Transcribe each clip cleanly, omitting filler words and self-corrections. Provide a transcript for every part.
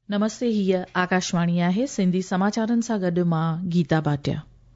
नमस्ते, हीअ आकाशवाणी आहे। सिंधी समाचारनि सां गॾु मां गीता भाटिया।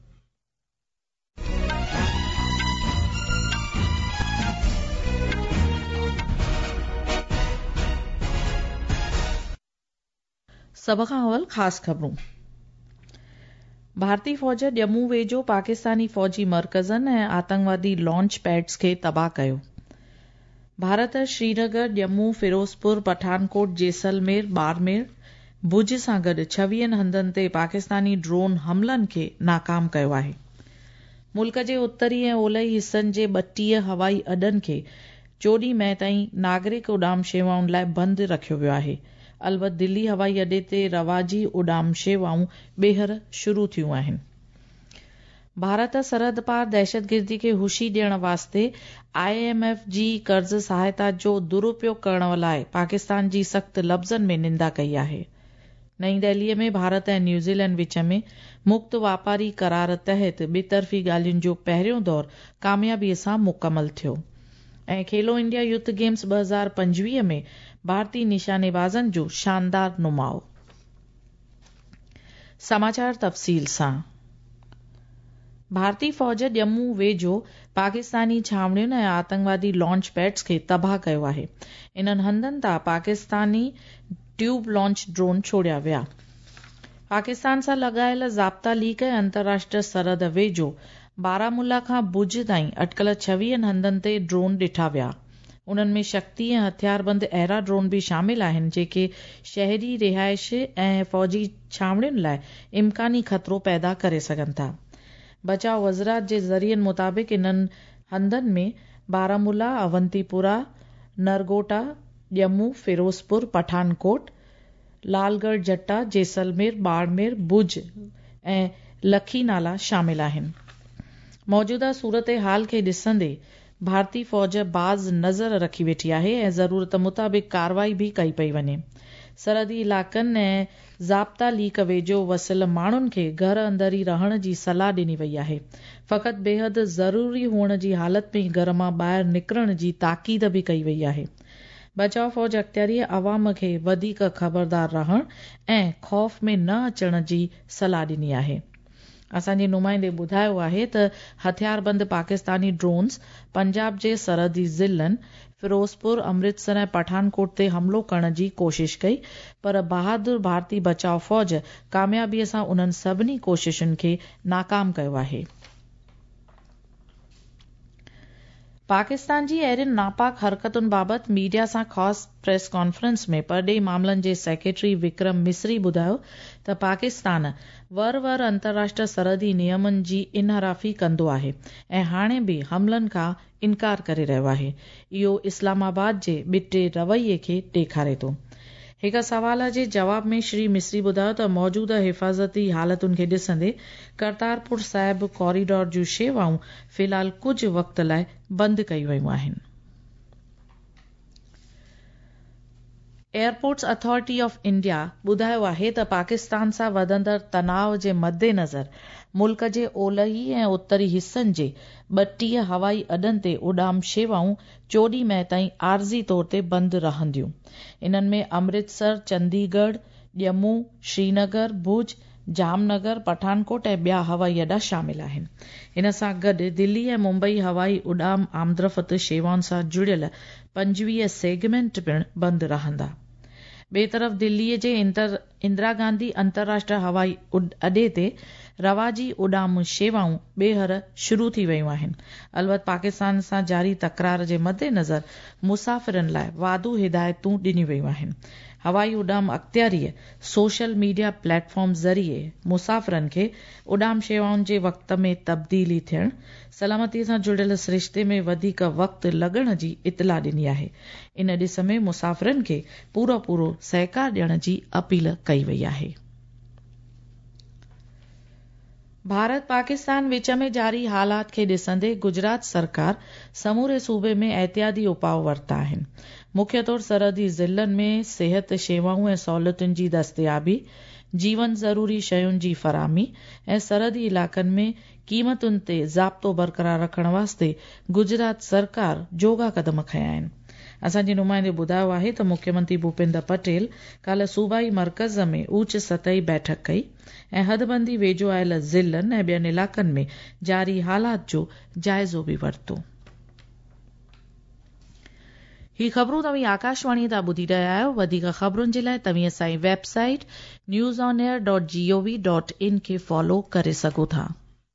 सभ खां अवल ख़ासि ख़बरूं। भारतीय फ़ौज ॼमू वेझो पाकिस्तानी फ़ौजी मर्कज़नि ऐं आतंकवादी लॉन्च पैड्स खे तबाह कयो। भारत श्रीनगर, ॼमू, फिरोजपुर, पठानकोट, जैसलमेर, बाड़मेर, भुज सां गॾु 26 हंधनि ते पाकिस्तानी ड्रोन हमलनि खे नाकाम कयो आहे। मुल्क जे उत्तरी ऐं ओलही हिसनि जे 32 हवाई अॾनि खे 14 मई ताईं नागरिक उॾाम शेवाउनि लाइ बंदि रखियो वियो आहे। अलबत्त दिल्ली हवाई अॾे ते रवाजी उॾाम शेवाऊं ॿीहर शुरू थियूं आहिनि। भारत सरहद पार दहशतगिर्दी खे हुशी ॾियण वास्ते IMF जी कर्ज़ सहायता जो दुरुपयोग करण लाइ पाकिस्तान जी सख़्त लफ़्ज़नि में निंदा कई आहे। नईं दिल्लीअ में भारत ऐं न्यूज़ीलैंड विच में मुक्त वापारी करार तहत ॿितरफ़ी ॻाल्हियुनि जो पहिरियों दौर कामयाबीअ सां मुकमल थियो ऐं खेलो इंडिया यूथ गेम्स 2025 में भारतीय निशानेबाज़नि जो शानदार नुमाओ। समाचार तफ़सील सां। भारतीय फ़ौज ॼमू वेझो पाकिस्तानी छावनियुनि ऐं आतंकवादी लॉन्च पैड्स खे तबाह कयो आहे। इन्हनि हंधनि तां पाकिस्तानी ट्यूब लॉन्च ड्रोन छोड़िया विया। पाकिस्तान सां लॻायल ज़ाब्ता लीक ऐं अंतर्राष्ट्रीय सरहद वेझो बारामुला खां भुज ताईं अटकल 26 हंधनि ते ड्रोन ॾिठा विया। उन्हनि में शक्ति ऐं हथियारबंद अहिड़ा ड्रोन बि शामिल आहिनि जेके शहरी रिहाइश ऐं फ़ौजी छावनियुनि लाइ इम्कानी ख़तरो पैदा करे सघनि था। बचाव वज़रात जे ज़रियनि मुताबिक़ इन्हनि हंधनि में बारामुला, अवंतीपुरा, नरगोटा, ॼमू, फिरोजपुर, पठानकोट, लालगढ़ जट्टा, जैसलमेर, बाड़मेर, भुज ऐं लखीनाला शामिल आहिनि। मौजूदा सूरत हाल खे ॾिसंदे भारतीय फ़ौज बाज़ नज़र रखी वेठी आहे ऐं ज़रूरत मुताबिक़ कार्रवाई बि कई पई वञे। सरहदी इलाक़नि ऐं ज़ाब्ता लीक वेझो वसियल माण्हुनि खे घर अंदर ई रहण जी सलाह ॾिनी वई आहे। फ़क़ति बेहद ज़रूरी हुअण जी हालत में घर मां ॿाहिरि निकिरण जी ताक़ीद बि कई वई आहे। बचाव फ़ौज अख़्तियारीअ अवाम खे वधीक ख़बरदार रहण ऐं ख़ौफ़ में न अचण जी सलाह ॾिनी आहे। असांजे नुमाइंदे ॿुधायो आहे त हथियारबंद पाकिस्तानी ड्रोन्स पंजाब जे सरहदी ज़िलनि फिरोजपुर, अमृतसर ऐं पठानकोट ते हमलो करण जी कोशिश कई, पर बहादुर भारतीय बचाव फ़ौज कामयाबीअ सां उन्हनि सभिनी कोशिशुनि खे नाकाम कयो आहे। पाकिस्तान जी अहिड़ियुनि नापाक हरकतुनि बाबति मीडिया सां ख़ासि प्रेस कॉन्फ्रेंस में परॾेही मामलनि जे सेक्रेटरी विक्रम मिस्री ॿुधायो त पाकिस्तान वर अंतर्राष्ट्रीय सरहदी नियमनि जी इनहराफ़ी कंदो आहे ऐं हाणे बि हमलनि खां इनकार करे रहियो आहे। इहो इस्लामाबाद जे ॿिटे रवैये खे ॾेखारे थो। हिक सवाल जे जवाब में श्री मिस्री ॿुधायो त मौजूदा हिफ़ाज़ती हालतुनि खे ॾिसंदे करतारपुर साहिब कॉरिडोर जूं शेवाऊं फ़िलहाल कुझु वक़्त लाइ बंदि कयूं वयूं आहिनि। एयरपोर्ट्स अथॉरिटी ऑफ इंडिया ॿुधायो आहे त पाकिस्तान सां वधंदड़ तनाव जे मद्देनज़र मुल्क जे ओलही ऐं उत्तरी हिसनि जे 32 हवाई अॾनि ते उॾाम शेवाऊं 14 मई ताईं आरज़ी तौर ते बंदि रहंदियूं। इन्हनि में अमृतसर, चंडीगढ़, ॼमू, श्रीनगर, भुज, जामनगर, पठानकोट ऐं ॿिया हवाई अॾा शामिल आहिनि। इन सां गॾु दिल्ली ऐं मुंबई हवाई उॾाम आमदरफ़्त शेवाउनि सां जुड़ियल 25 सेगमेंट पिणु बंदि रहंदा। ॿिए तरफ़ दिल्लीअ जे इंदिरा गांधी अंतर्राष्ट्रीय हवाई अॾे ते रवाजी उॾाम शेवाऊं ॿीहर शुरू थी वयूं आहिनि। अलबत्त पाकिस्तान सां जारी तकरार जे मद्देनज़र मुसाफ़िरनि लाइ वाधू हिदायतूं ॾिनियूं वयूं आहिनि। हवाई उॾाम अख़्तियारीअ सोशल मीडिया प्लेटफॉर्म ज़रिए मुसाफ़िरनि खे उॾाम शेवाउनि जे वक़्त में तब्दीली थियण, सलामतीअ सां जुड़ियल सिरिश्ते में वधीक वक़्तु लॻण जी इतला ॾिनी आहे। इन ॾिस में मुसाफ़िरनि खे पूरो सहकार ॾियण जी अपील कई वई आहे। भारत पाकिस्तान विच में जारी हालात खे ॾिसंदे गुजरात सरकार समूरे सूबे में एहतियाती उपाउ वरिता आहिनि। मुख्य तौर सरहदी ज़िलनि में सिहत शेवाऊं ऐं सहूलियतुनि जी दस्तयाबी, जीवन ज़रूरी शयुनि जी फराहमी ऐं सरहदी इलाक़नि में क़ीमतुनि ते ज़ाब्तो बरक़रार रखण वास्ते गुजरात सरकार जोगा क़दम खंया आहिनि। असांजे नुमाइंदे ॿुधायो आहे त मुख्यमंत्री भूपेंद्र पटेल कल्ह सूबाई मर्कज़ में उच्च सतही बैठक कई ऐं हदबंदी वेझो आयल ज़िलनि ऐं ॿियनि इलाक़नि में जारी हालात जो जाइज़ो बि वरितो। ही ख़बरूं तव्हीं आकाशवाणी तां ॿुधी रहिया आहियो। वधीक ख़बरुनि जे लाइ तव्हीं असांजी वेबसाइट newsonair.gov.in खे फॉलो करे सघो था।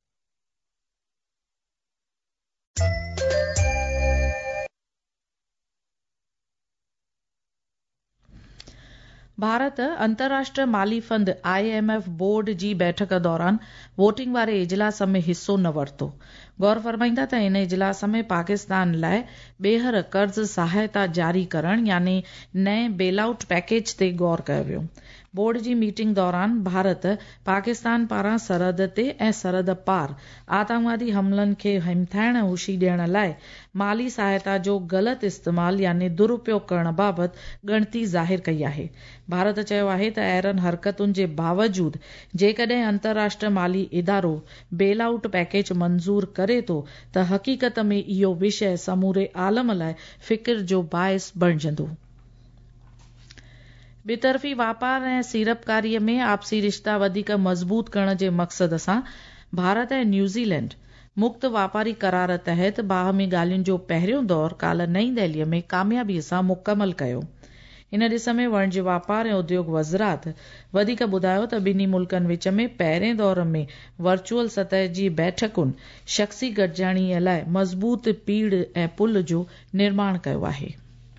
भारत अंतर्राष्ट्रीय माली फंड IMF बोर्ड जी बैठक दौरान वोटिंग वारे इजलास में हिस्सो न वरितो। गौर फरमाईंदा त इन इजलास में पाकिस्तान लाइ ॿीहर कर्ज़ सहायता जारी करण यानी नए बेलआउट पैकेज ते गौर कयो वियो। बोर्ड जी मीटिंग दौरान भारत पाकिस्तान पारां सरहद ते ऐं सरहद पार आतंकवादी हमलनि खे हिमथाइण ऐं हुशी ॾियण लाइ माली सहायता जो ग़लति इस्तेमाल यानी दुरुपयोग करण बाबति ॻणती ज़ाहिर कई आहे। भारत चयो आहे त अहिड़नि हरकतुनि जे बावजूद जेकॾहिं अंतर्राष्ट्रीय माली इदारो बेलआउट पैकेज मंज़ूर करे थो त हक़ीक़त में इहो विषय समूरे आलम लाइ फ़िक्र जो बाइस बणिजंदो। ॿितरफ़ी वापार ऐं सीड़पकारीअ में आपसी रिश्ता वधीक मज़बूत करण जे मक़सद सां भारत ऐं न्यूज़ीलैंड मुक्त वापारी करार तहत बाहमी ॻाल्हियुनि जो पहिरियों दौर काल्ह नई दिल्लीअ में कामयाबीअ सां मुकमल कयो। इन ॾिस में वाणिज्य वापार ऐं उद्योग वज़रात वधीक ॿुधायो त ॿिन्ही मुल्कनि विच में पहिरें दौर में वर्चुअल सतह जी बैठकुनि शख़्सी गॾिजाणीअ लाइ मज़बूत पीड़ ऐं पुल जो निर्माण कयो आहे।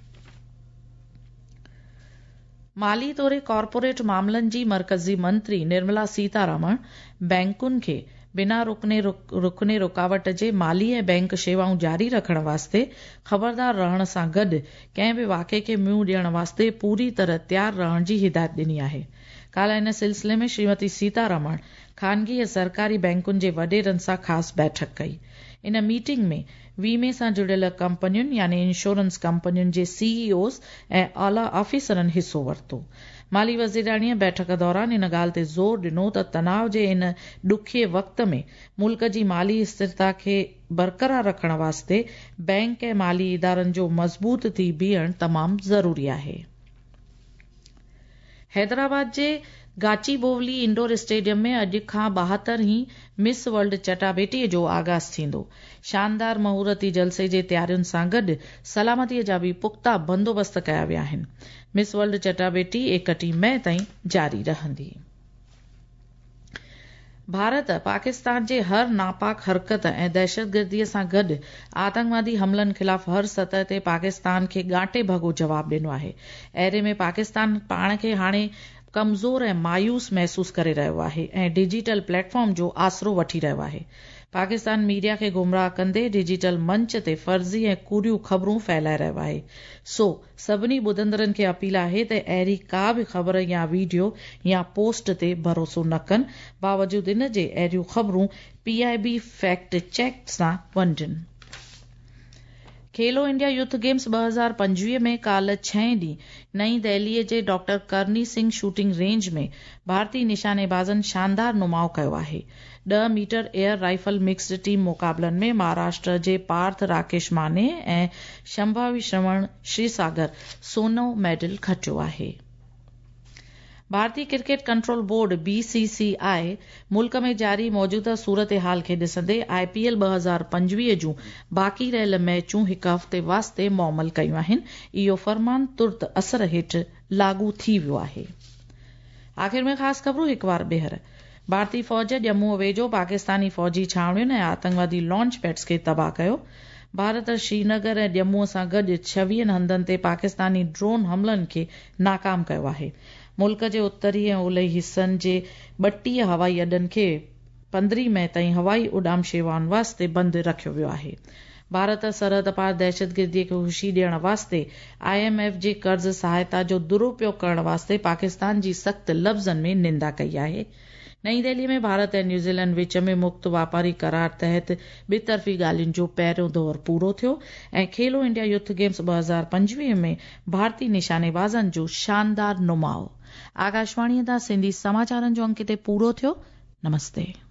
माली तौरे कॉर्पोरेट मामलनि जी मरकज़ी मंत्री निर्मला सीतारमण बैंकुनि खे बिना रुकने रुकावट जे माली ऐं बैंक शेवाऊं जारी रखण वास्ते ख़बरदार रहण सां गॾु कंहिं बि वाक़े खे मुंहुं ॾियण वास्ते पूरी तरह तयार रहण जी हिदायत ॾिनी आहे। काल्ह इन सिलसिले में श्रीमती सीतारमण ख़ानगी ऐं सरकारी बैंकुनि जे वॾेरनि सां ख़ासि बैठक कई। इन मीटिंग में वीमे सां जुड़ियल कंपनियुनि यानी इंश्योरेंस कंपनियुनि जे CEOs ऐं आला ऑफिसरनि हिस्सो वरितो। माली वज़ीराणीअ बैठक दौरान इन ॻाल्हि ते ज़ोर ॾिनो त तनाव जे इन ॾुखिये वक़्त में मुल्क जी माली स्थिरता खे बरक़रार रखण वास्ते बैंक ऐं माली इदारनि जो मज़बूत थी बीहण तमामु ज़रूरी आहे। हैदराबाद जे गाचीबोवली इंडोर स्टेडियम में अॼु खां 72वीं मिस वर्ल्ड चटाभेटीअ जो आगाज़ थींदो। शानदार महूरती जलसे जे तयारियुनि सां गॾु सलामतीअ जा बि पुख्ता बंदोबस्त कया विया आहिनि। मिस वर्ल्ड चटाभेटी 31 मई ताईं जारी रहंदी। भारत पाकिस्तान जे हर नापाक हरकत ऐं दहशतगर्दीअ सां गॾु आतंकवादी हमलनि ख़िलाफ़ हर सतह ते पाकिस्तान खे गांटे भॻो जवाब ॾिनो आहे। अहिड़े में पाकिस्तान पाण खे हाणे कमज़ोर ऐं मायूस महसूस करे रहियो आहे ऐं डिजिटल प्लेटफॉर्म जो आसरो वठी रहियो आहे। पाकिस्तान मीडिया खे गुमराह कंदे डिजिटल मंच ते फर्ज़ी ऐं कूड़ियूं ख़बरूं फैलाए रहियो आहे। सो सभिनी ॿुधंदड़नि खे अपील आहे त अहिड़ी का बि ख़बर या वीडियो या पोस्ट ते भरोसो न कनि, बावजूद इन जे अहिड़ियूं ख़बरूं PIB फैक्ट चेक सां वंडनि। खेलो इंडिया यूथ गेम्स 2025 में काल्ह 6 ॾींहुं नई दिल्लीअ जे डॉक्टर करनी सिंह शूटिंग रेंज में भारतीय निशानेबाज़नि शानदार नुमाउ कयो आहे। 10 metre air rifle mixed team मुक़ाबलनि में महाराष्ट्र जे पार्थ राकेश माने ऐं शंभावी श्रवण श्रीसागर सोनो मेडल खटियो आहे। भारतीय क्रिकेट कंट्रोल बोर्ड BCCI मुल्क में जारी मौजूदा सूरत हाल खे ॾिसंदे IPL 2025 जूं बाक़ी रहियल मैचूं हिकु हफ़्ते वास्ते मुअमल कयूं आहिनि। इहो फरमान तुर्त असर हेठि लागू थी वियो आहे। आख़िर में ख़ासि ख़बरूं हिकु बार ॿीहर। भारतीय फ़ौज जम्मू वेझो पाकिस्तानी फ़ौजी छावणियुनि ऐं आतंकवादी लॉन्च पैड्स खे तबाह कयो। भारत श्रीनगर ऐं जम्मू सां गॾु 26 हंधनि ते पाकिस्तानी ड्रोन हमलनि खे नाकाम कयो आहे। मुल्क जे उत्तरी ऐं ओलही हिसनि जे 32 हवाई अॾनि खे 15 मई ताईं हवाई उॾाम शेवाउनि वास्ते बंदि रखियो वियो आहे। भारत सरहद पार दहशतगर्दीअ खे हुशी ॾियण वास्ते IMF जे कर्ज़ सहायता जो दुरुपयोग करण वास्ते पाकिस्तान जी सख़्त लफ़्ज़नि में निंदा कई आहे। नई दिल्ली में भारत ऐं न्यूज़ीलैंड विच में मुक्त वापारी करार तहत ॿितरफ़ी ॻाल्हियुनि जो पहिरियों दौर पूरो थियो ऐं खेलो इंडिया यूथ गेम्स 2025 में भारतीय निशानेबाज़नि जो शानदार नुमाउ। आकाशवाणीअ तां सिंधी समाचारनि जो अंक ते पूरो थियो। नमस्ते।